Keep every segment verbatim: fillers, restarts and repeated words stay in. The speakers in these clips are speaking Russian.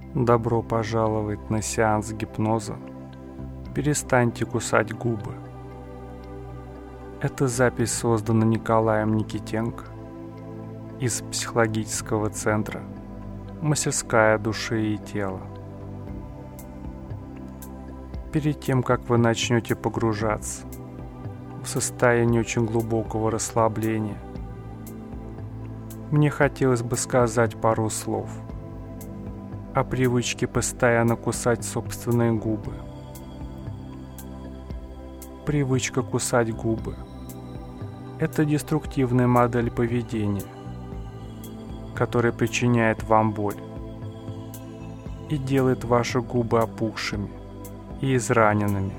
Добро пожаловать на сеанс гипноза. Перестаньте кусать губы. Эта запись создана Николаем Никитенко из психологического центра «Мастерская души и тела». Перед тем, как вы начнете погружаться в состояние очень глубокого расслабления, мне хотелось бы сказать пару слов о привычке постоянно кусать собственные губы. Привычка кусать губы – это деструктивная модель поведения, которая причиняет вам боль и делает ваши губы опухшими и израненными.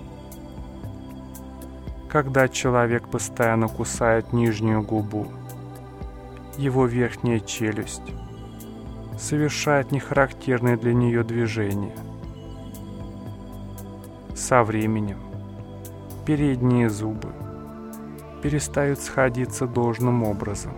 Когда человек постоянно кусает нижнюю губу, его верхняя челюсть совершает нехарактерные для нее движения. Со временем передние зубы перестают сходиться должным образом.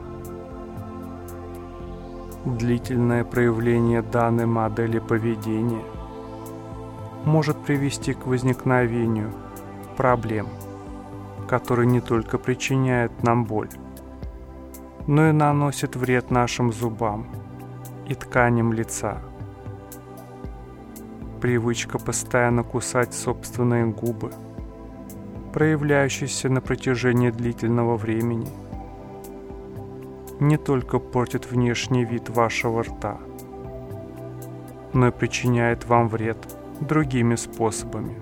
Длительное проявление данной модели поведения может привести к возникновению проблем, которые не только причиняют нам боль, но и наносят вред нашим зубам и тканям лица. Привычка постоянно кусать собственные губы, проявляющаяся на протяжении длительного времени, не только портит внешний вид вашего рта, но и причиняет вам вред другими способами.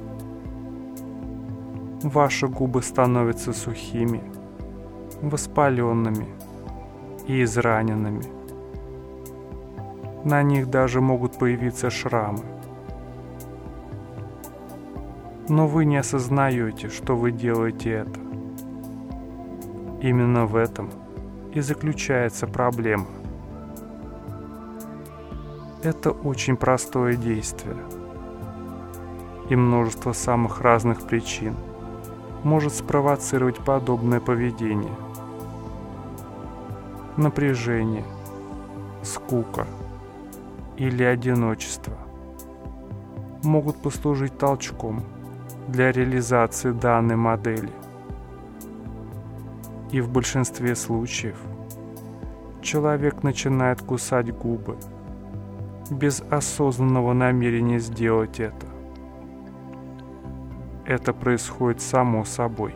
Ваши губы становятся сухими, воспаленными и израненными. На них даже могут появиться шрамы. Но вы не осознаете, что вы делаете это. Именно в этом и заключается проблема. Это очень простое действие, и множество самых разных причин может спровоцировать подобное поведение. Напряжение, скука или одиночество могут послужить толчком для реализации данной модели. И в большинстве случаев человек начинает кусать губы без осознанного намерения сделать это. Это происходит само собой.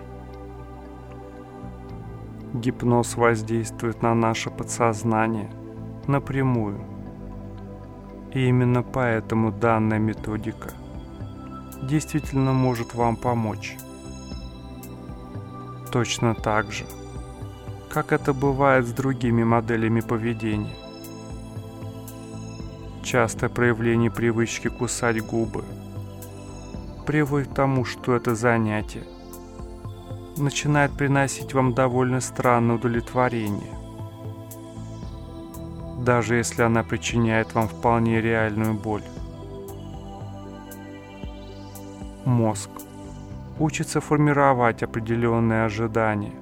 Гипноз воздействует на наше подсознание напрямую. И именно поэтому данная методика действительно может вам помочь. Точно так же, как это бывает с другими моделями поведения. Частое проявление привычки кусать губы приводит к тому, что это занятие начинает приносить вам довольно странное удовлетворение, даже если она причиняет вам вполне реальную боль. Мозг учится формировать определенные ожидания.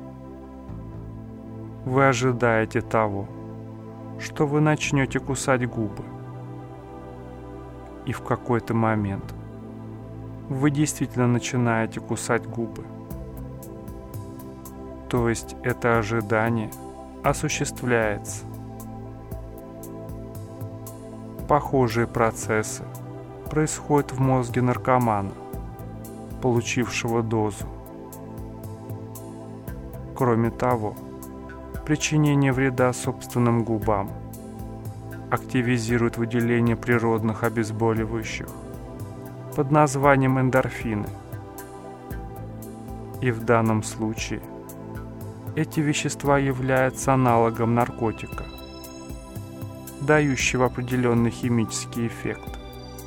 Вы ожидаете того, что вы начнете кусать губы. И в какой-то момент вы действительно начинаете кусать губы. То есть это ожидание осуществляется. Похожие процессы происходят в мозге наркомана, получившего дозу. Кроме того, причинение вреда собственным губам активизирует выделение природных обезболивающих под названием эндорфины. И в данном случае эти вещества являются аналогом наркотика, дающего определенный химический эффект.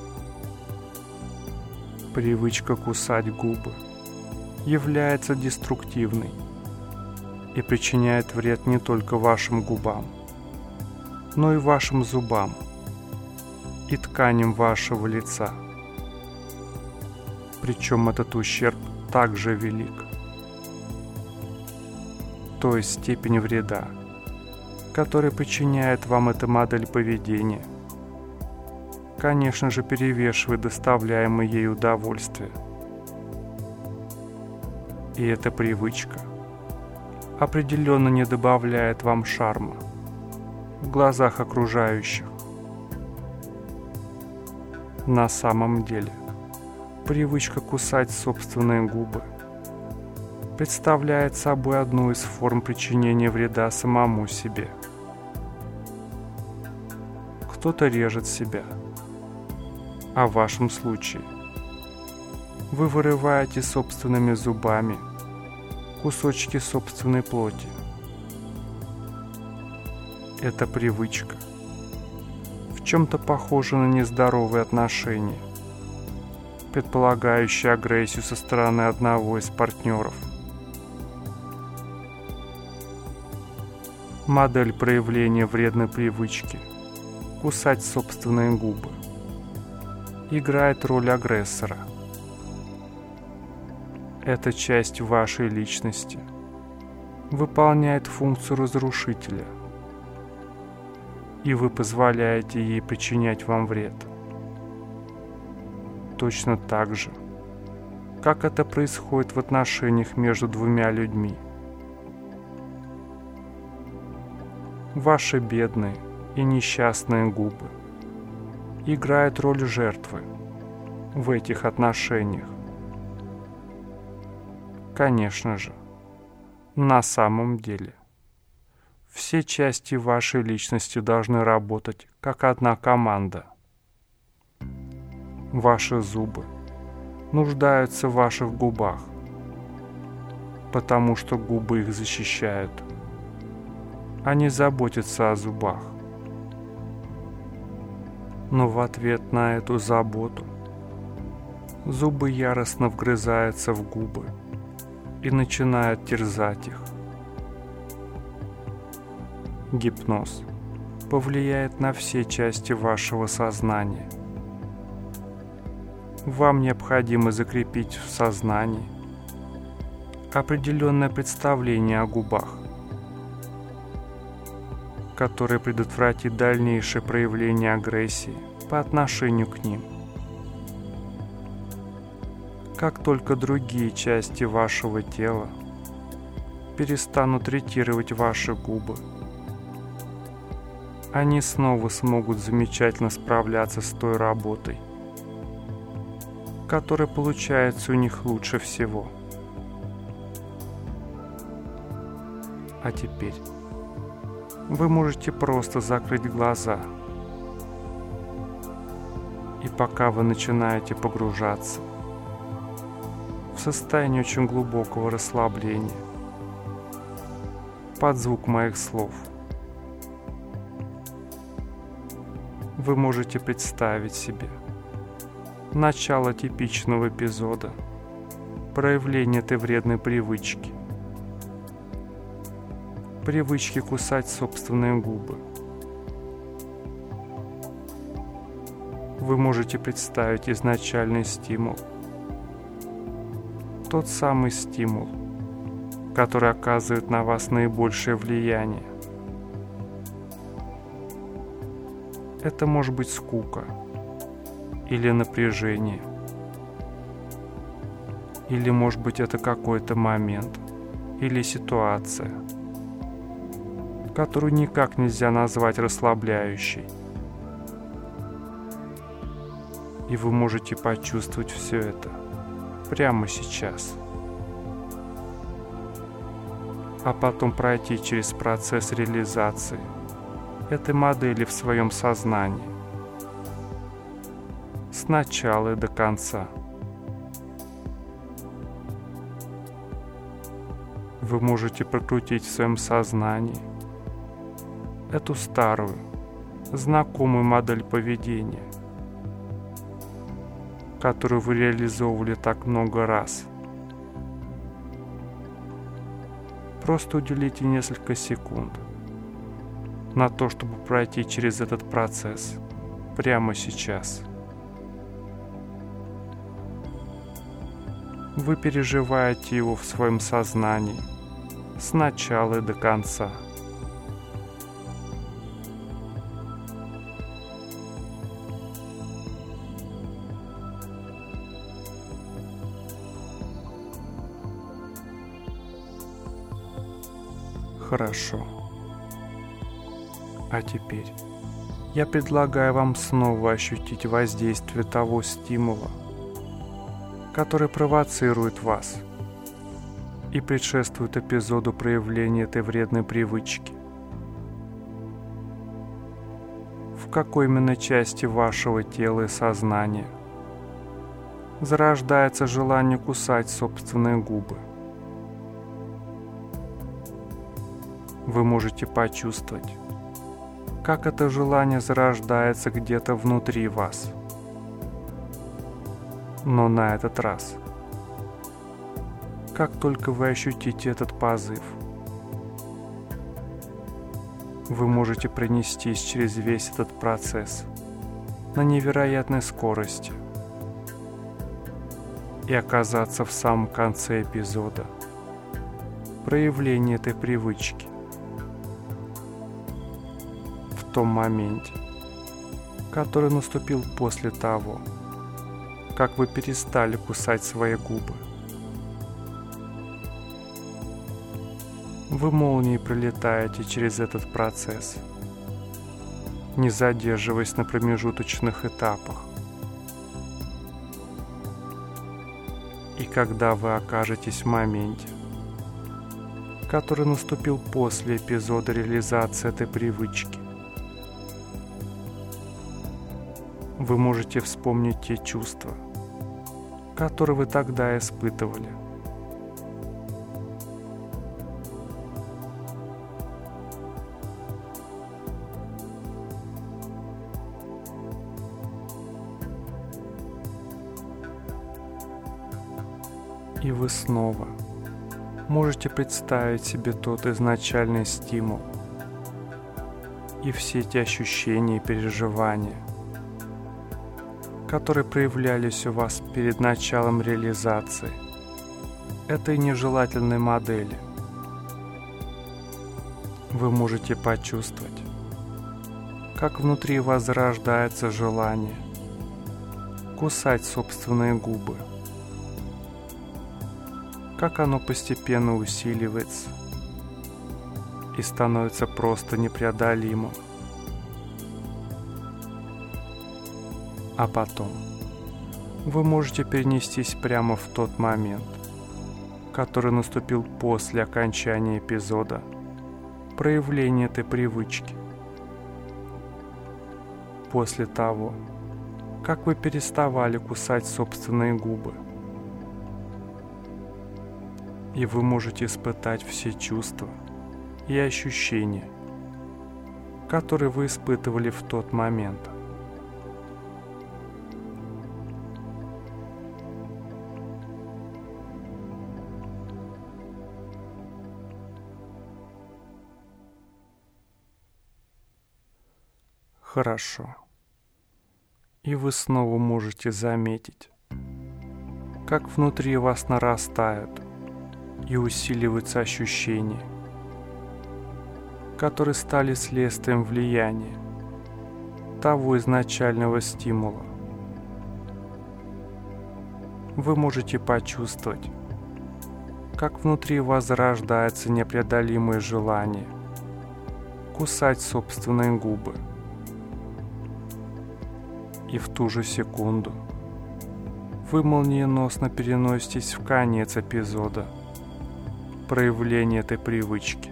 Привычка кусать губы является деструктивной и причиняет вред не только вашим губам, но и вашим зубам и тканям вашего лица. Причем этот ущерб также велик. То есть степень вреда, который причиняет вам эта модель поведения, конечно же, перевешивает доставляемое ей удовольствие. И эта привычка определенно не добавляет вам шарма в глазах окружающих. На самом деле, привычка кусать собственные губы представляет собой одну из форм причинения вреда самому себе. Кто-то режет себя, а в вашем случае вы вырываете собственными зубами кусочки собственной плоти. Эта привычка в чем-то похожа на нездоровые отношения, предполагающие агрессию со стороны одного из партнеров. Модель проявления вредной привычки кусать собственные губы играет роль агрессора. Эта часть вашей личности выполняет функцию разрушителя, и вы позволяете ей причинять вам вред. Точно так же, как это происходит в отношениях между двумя людьми. Ваши бедные и несчастные губы играют роль жертвы в этих отношениях. Конечно же, на самом деле, все части вашей личности должны работать как одна команда. Ваши зубы нуждаются в ваших губах, потому что губы их защищают. Они заботятся о зубах. Но в ответ на эту заботу зубы яростно вгрызаются в губы и начинают терзать их. Гипноз повлияет на все части вашего сознания. Вам необходимо закрепить в сознании определенное представление о губах, которое предотвратит дальнейшее проявление агрессии по отношению к ним. Как только другие части вашего тела перестанут третировать ваши губы, они снова смогут замечательно справляться с той работой, которая получается у них лучше всего. А теперь вы можете просто закрыть глаза, и пока вы начинаете погружаться в состояние очень глубокого расслабления под звук моих слов, вы можете представить себе начало типичного эпизода проявления этой вредной привычки. Привычки кусать собственные губы. Вы можете представить изначальный стимул. Тот самый стимул, который оказывает на вас наибольшее влияние. Это может быть скука или напряжение. Или, может быть, это какой-то момент или ситуация, которую никак нельзя назвать расслабляющей. И вы можете почувствовать все это прямо сейчас. А потом пройти через процесс реализации этой модели в своем сознании. С начала и до конца. Вы можете прокрутить в своем сознании эту старую, знакомую модель поведения, которую вы реализовывали так много раз. Просто уделите несколько секунд на то, чтобы пройти через этот процесс прямо сейчас. Вы переживаете его в своем сознании с начала и до конца. Хорошо. А теперь я предлагаю вам снова ощутить воздействие того стимула, который провоцирует вас и предшествует эпизоду проявления этой вредной привычки. В какой именно части вашего тела и сознания зарождается желание кусать собственные губы? Вы можете почувствовать, как это желание зарождается где-то внутри вас. Но на этот раз, как только вы ощутите этот позыв, вы можете пронестись через весь этот процесс на невероятной скорости и оказаться в самом конце эпизода проявления этой привычки. В том моменте, который наступил после того, как вы перестали кусать свои губы. Вы молнией пролетаете через этот процесс, не задерживаясь на промежуточных этапах. И когда вы окажетесь в моменте, который наступил после эпизода реализации этой привычки, вы можете вспомнить те чувства, которые вы тогда испытывали. И вы снова можете представить себе тот изначальный стимул и все эти ощущения и переживания, которые проявлялись у вас перед началом реализации этой нежелательной модели. Вы можете почувствовать, как внутри вас зарождается желание кусать собственные губы, как оно постепенно усиливается и становится просто непреодолимым. А потом вы можете перенестись прямо в тот момент, который наступил после окончания эпизода проявления этой привычки. После того, как вы переставали кусать собственные губы. И вы можете испытать все чувства и ощущения, которые вы испытывали в тот момент. Хорошо. И вы снова можете заметить, как внутри вас нарастают и усиливаются ощущения, которые стали следствием влияния того изначального стимула. Вы можете почувствовать, как внутри вас зарождается непреодолимое желание кусать собственные губы. И в ту же секунду вы молниеносно переноситесь в конец эпизода проявления этой привычки,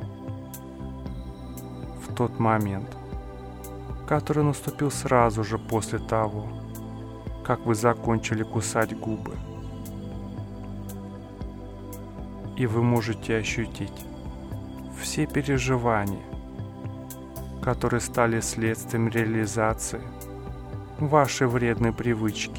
в тот момент, который наступил сразу же после того, как вы закончили кусать губы. И вы можете ощутить все переживания, которые стали следствием реализации вашей вредной привычки.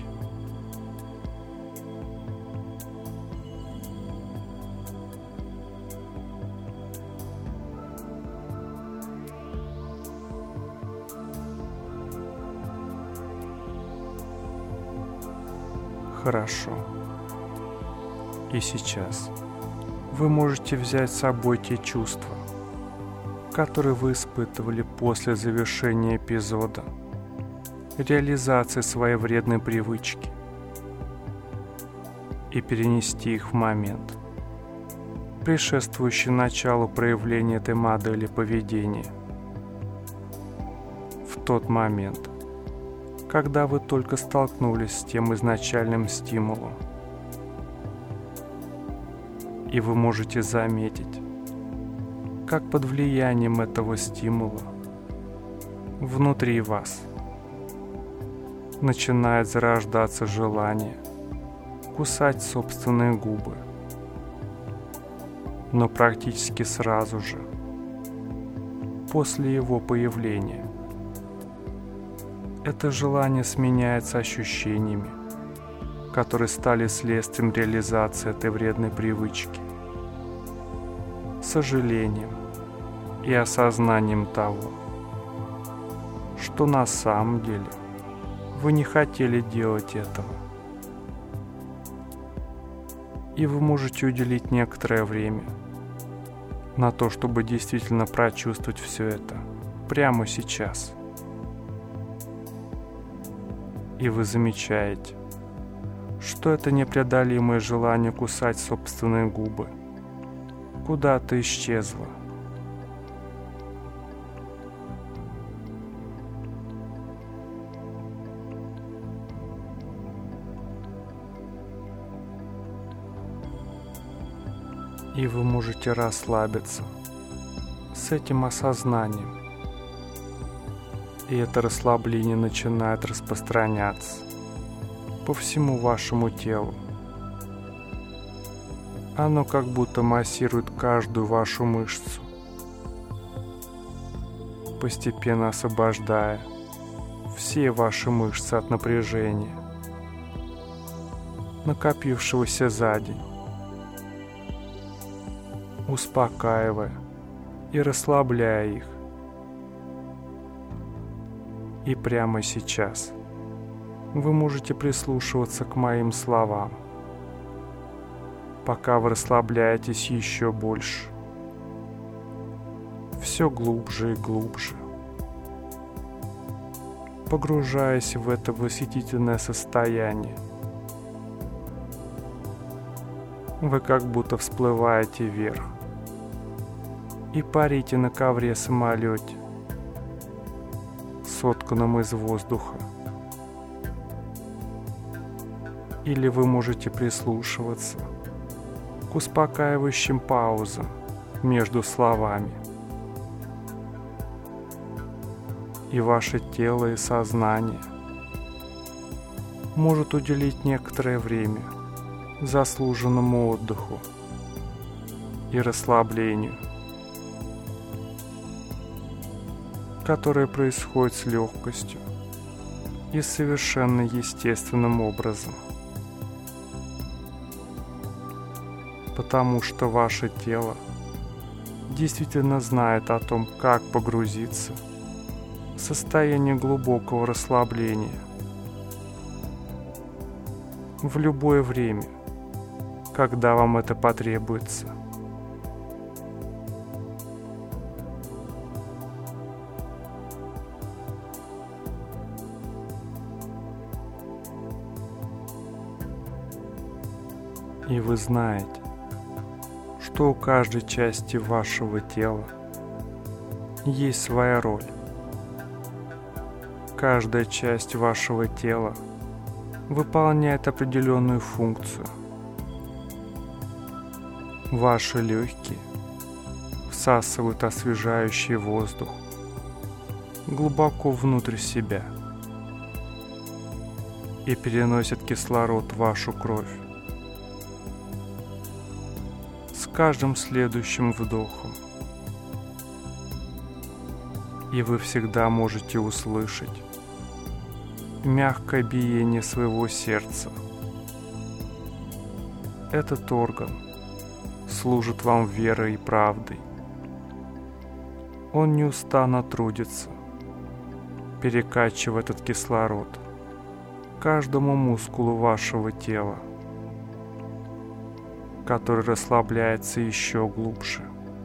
Хорошо. И сейчас вы можете взять с собой те чувства, которые вы испытывали после завершения эпизода реализации своей вредной привычки, и перенести их в момент предшествующий началу проявления этой модели поведения. В тот момент, когда вы только столкнулись с тем изначальным стимулом, и вы можете заметить, как под влиянием этого стимула внутри вас начинает зарождаться желание кусать собственные губы. Но практически сразу же, после его появления, это желание сменяется ощущениями, которые стали следствием реализации этой вредной привычки, сожалением и осознанием того, что на самом деле вы не хотели делать этого. И вы можете уделить некоторое время на то, чтобы действительно прочувствовать все это прямо сейчас. И вы замечаете, что это непреодолимое желание кусать собственные губы куда-то исчезло. И вы можете расслабиться с этим осознанием. И это расслабление начинает распространяться по всему вашему телу. Оно как будто массирует каждую вашу мышцу, постепенно освобождая все ваши мышцы от напряжения, накопившегося за день, успокаивая и расслабляя их. И прямо сейчас вы можете прислушиваться к моим словам, пока вы расслабляетесь еще больше, все глубже и глубже, погружаясь в это восхитительное состояние. Вы как будто всплываете вверх и парите на ковре-самолете, сотканном из воздуха. Или вы можете прислушиваться к успокаивающим паузам между словами. И ваше тело и сознание может уделить некоторое время заслуженному отдыху и расслаблению, которое происходит с легкостью и совершенно естественным образом. Потому что ваше тело действительно знает о том, как погрузиться в состояние глубокого расслабления в любое время, когда вам это потребуется. И вы знаете, что у каждой части вашего тела есть своя роль. Каждая часть вашего тела выполняет определенную функцию. Ваши легкие всасывают освежающий воздух глубоко внутрь себя и переносят кислород в вашу кровь. С каждым следующим вдохом. И вы всегда можете услышать мягкое биение своего сердца. Этот орган служит вам верой и правдой. Он неустанно трудится, перекачивая этот кислород каждому мускулу вашего тела, который расслабляется еще глубже,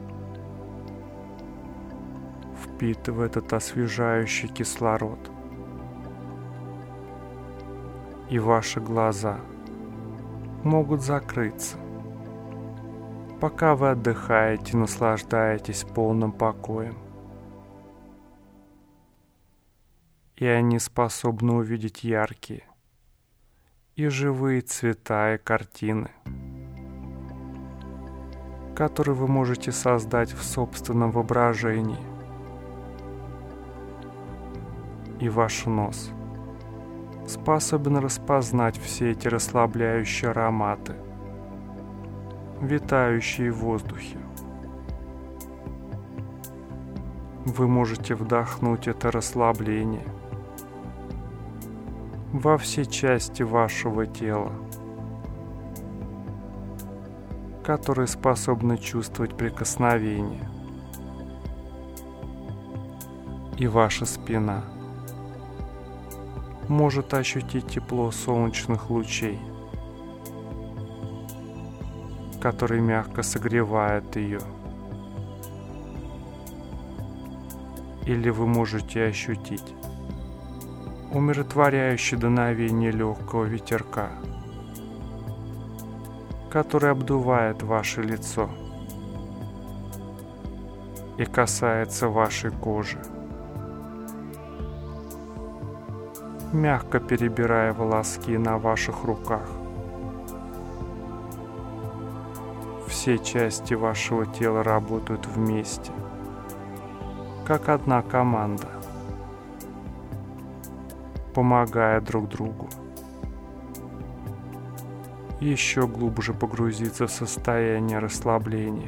впитывая этот освежающий кислород. И ваши глаза могут закрыться, пока вы отдыхаете, наслаждаетесь полным покоем. И они способны увидеть яркие и живые цвета и картины, которые вы можете создать в собственном воображении. И ваш нос способен распознать все эти расслабляющие ароматы, витающие в воздухе. Вы можете вдохнуть это расслабление во все части вашего тела, которые способны чувствовать прикосновение. И ваша спина может ощутить тепло солнечных лучей, который мягко согревает ее. Или вы можете ощутить умиротворяющее дуновение легкого ветерка, который обдувает ваше лицо и касается вашей кожи, мягко перебирая волоски на ваших руках. Все части вашего тела работают вместе, как одна команда, помогая друг другу еще глубже погрузиться в состояние расслабления.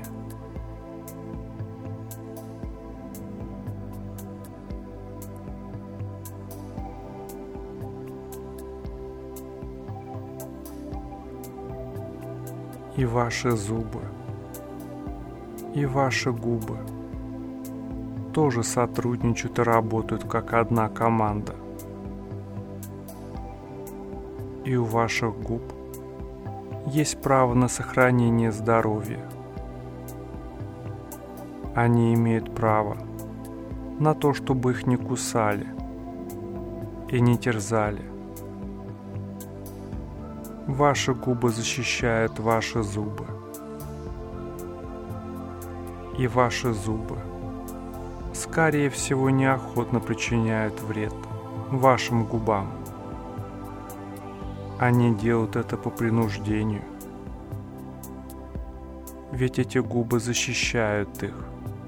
И ваши зубы, и ваши губы тоже сотрудничают и работают как одна команда. И у ваших губ есть право на сохранение здоровья. Они имеют право на то, чтобы их не кусали и не терзали. Ваши губы защищают ваши зубы. И ваши зубы, скорее всего, неохотно причиняют вред вашим губам. Они делают это по принуждению, ведь эти губы защищают их.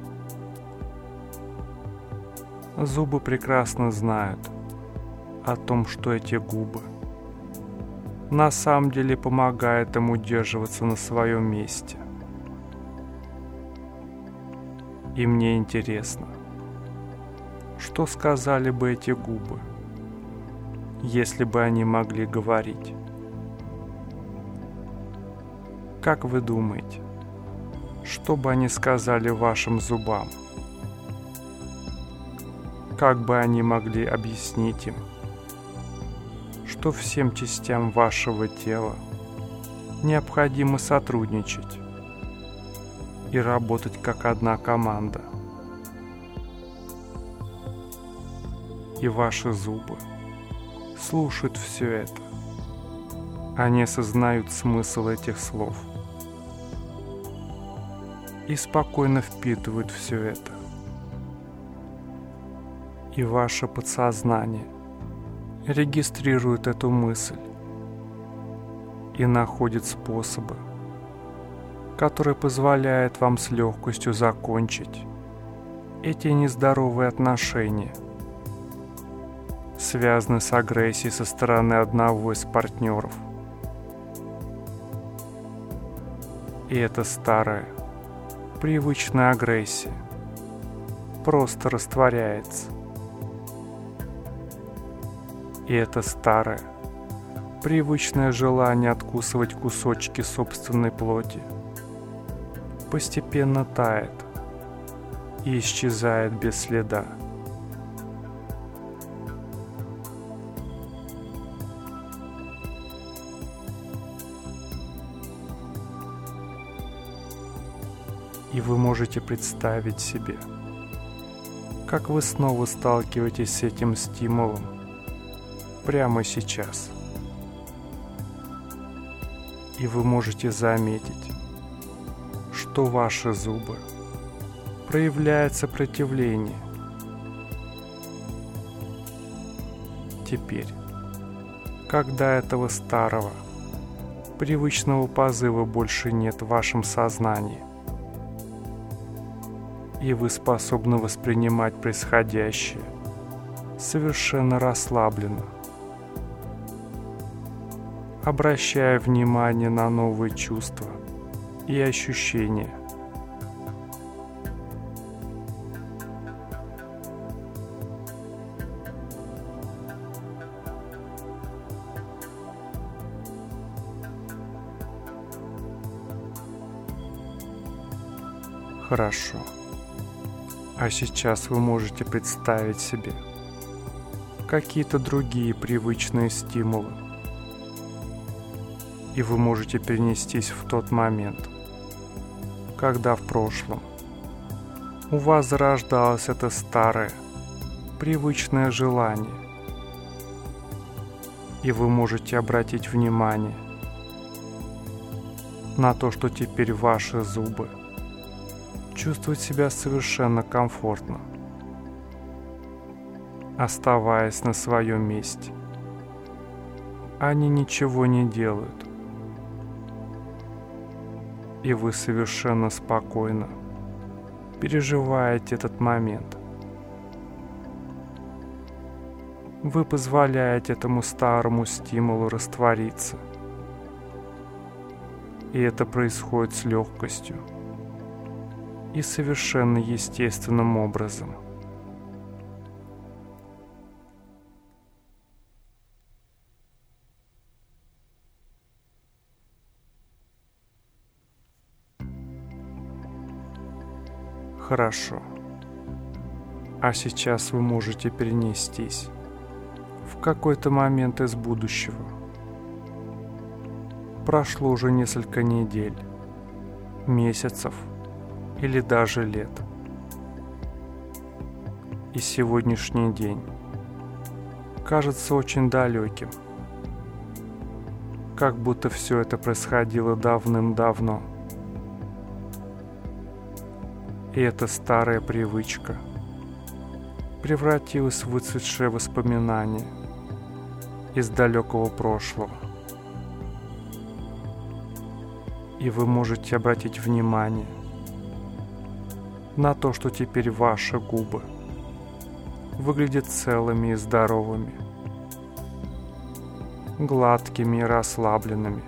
Зубы прекрасно знают о том, что эти губы на самом деле помогают им удерживаться на своем месте. И мне интересно, что сказали бы эти губы, если бы они могли говорить. Как вы думаете, что бы они сказали вашим зубам? Как бы они могли объяснить им, что всем частям вашего тела необходимо сотрудничать и работать как одна команда? И ваши зубы слушают все это. Они осознают смысл этих слов и спокойно впитывают все это. И ваше подсознание регистрирует эту мысль и находит способы, которые позволяют вам с легкостью закончить эти нездоровые отношения, связаны с агрессией со стороны одного из партнеров. И эта старая, привычная агрессия просто растворяется. И это старое, привычное желание откусывать кусочки собственной плоти постепенно тает и исчезает без следа. И вы можете представить себе, как вы снова сталкиваетесь с этим стимулом прямо сейчас. И вы можете заметить, то ваши зубы проявляют сопротивление. Теперь, когда этого старого, привычного позыва больше нет в вашем сознании, и вы способны воспринимать происходящее совершенно расслабленно, обращая внимание на новые чувства и ощущения. Хорошо. А сейчас вы можете представить себе какие-то другие привычные стимулы. И вы можете перенестись в тот момент, когда в прошлом у вас зарождалось это старое, привычное желание. И вы можете обратить внимание на то, что теперь ваши зубы чувствуют себя совершенно комфортно, оставаясь на своем месте. Они ничего не делают. И вы совершенно спокойно переживаете этот момент. Вы позволяете этому старому стимулу раствориться. И это происходит с легкостью и совершенно естественным образом. Хорошо. А сейчас вы можете перенестись в какой-то момент из будущего. Прошло уже несколько недель, месяцев или даже лет. И сегодняшний день кажется очень далеким, как будто все это происходило давным-давно. И эта старая привычка превратилась в выцветшее воспоминание из далекого прошлого. И вы можете обратить внимание на то, что теперь ваши губы выглядят целыми и здоровыми, гладкими и расслабленными.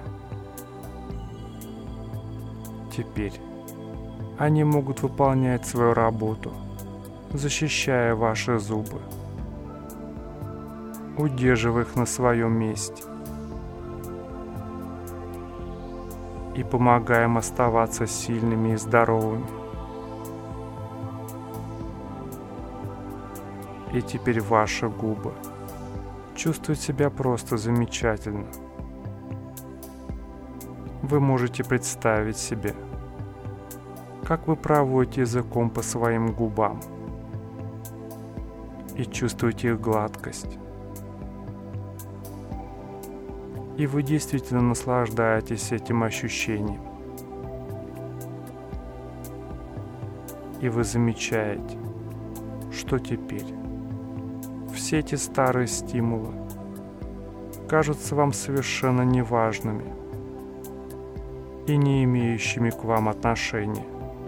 Теперь они могут выполнять свою работу, защищая ваши зубы, удерживая их на своем месте и помогая им оставаться сильными и здоровыми. И теперь ваши губы чувствуют себя просто замечательно. Вы можете представить себе, как вы проводите языком по своим губам и чувствуете их гладкость. И вы действительно наслаждаетесь этим ощущением. И вы замечаете, что теперь все эти старые стимулы кажутся вам совершенно неважными и не имеющими к вам отношения.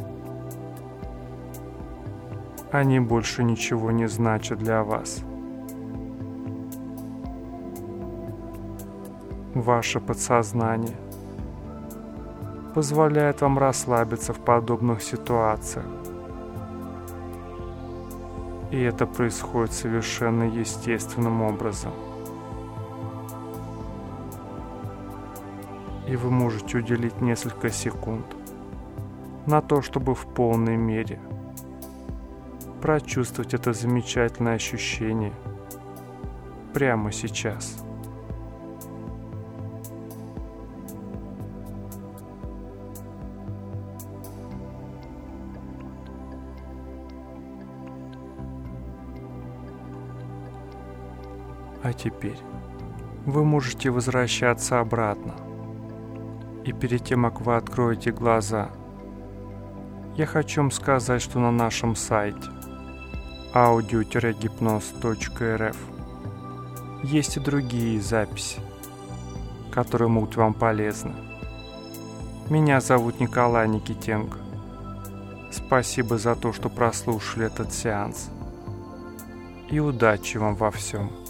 Они больше ничего не значат для вас. Ваше подсознание позволяет вам расслабиться в подобных ситуациях. И это происходит совершенно естественным образом. И вы можете уделить несколько секунд на то, чтобы в полной мере прочувствовать это замечательное ощущение прямо сейчас. А теперь вы можете возвращаться обратно. И перед тем, как вы откроете глаза, Я хочу вам сказать, что на нашем сайте аудио гипноз точка эр эф есть и другие записи, которые будут вам полезны. Меня зовут Николай Никитенко. Спасибо за то, что прослушали этот сеанс. И удачи вам во всем.